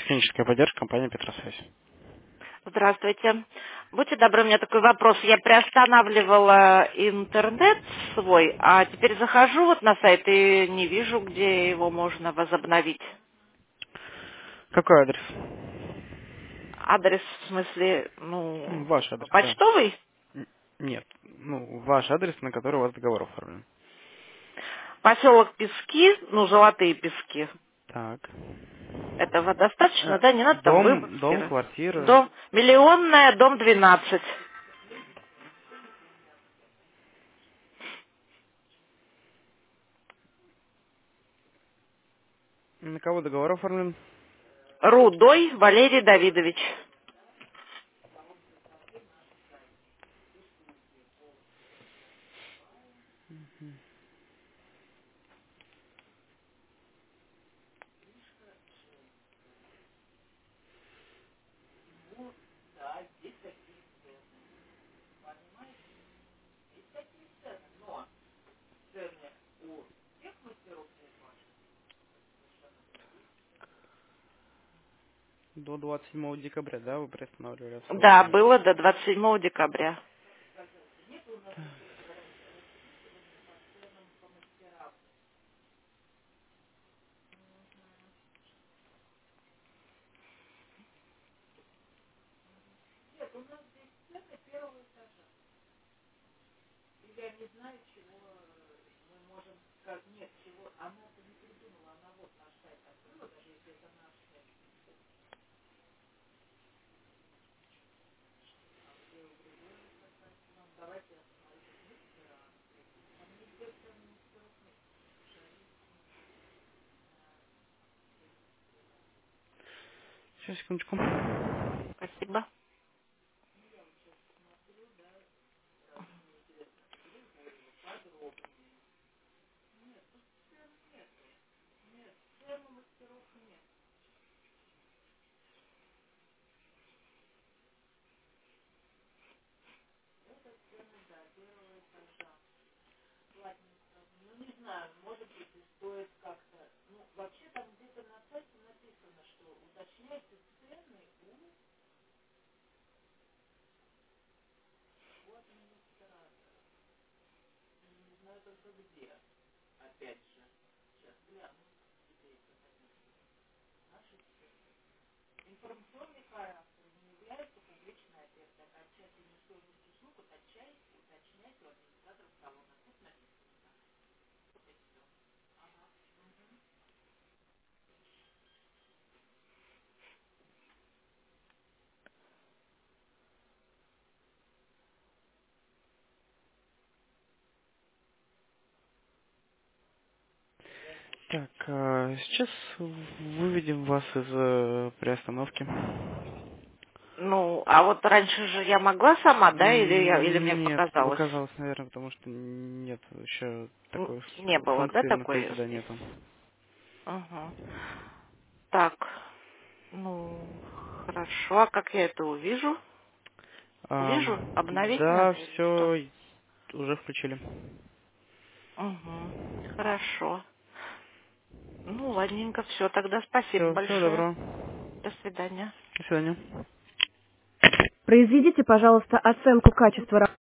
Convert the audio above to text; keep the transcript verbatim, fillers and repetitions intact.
Техническая поддержка компании Петросвязь. Здравствуйте. Будьте добры, у меня такой вопрос. Я приостанавливала интернет свой, а теперь захожу вот на сайт и не вижу, где его можно возобновить. Какой адрес? Адрес, в смысле, ну, М, Ваш адрес, да. почтовый? Н- Нет, ну, ваш адрес, на который у вас договор оформлен. Поселок Пески, ну, Золотые Пески. Так. Этого достаточно, Э, да? Не надо там Дом, дом, Выборгские. квартира. Дом, Миллионная, дом двенадцать. На кого договор оформлен? Рудой Валерий Давидович. До двадцать седьмого декабря, да, вы приостанавливали Да, обслуживание? было до двадцать седьмого декабря. Сейчас, секундочку. Спасибо. Так, а, сейчас выведем вас из э, приостановки. Ну, а вот раньше же я могла сама, да, или, я, или мне М, Нет, показалось? показалось, наверное, потому что нет еще Н- такой Не ф- было, да, функции на такой сайте, да, здесь? нету. Ага. Так, ну, хорошо. А как я это увижу? Увижу? Ам, Обновить да, надо или что? все уже включили. Угу. Хорошо. Ну, ладненько, все. Тогда спасибо Все, всего большое. доброго. До свидания. До свидания. Произведите, пожалуйста, оценку качества работы.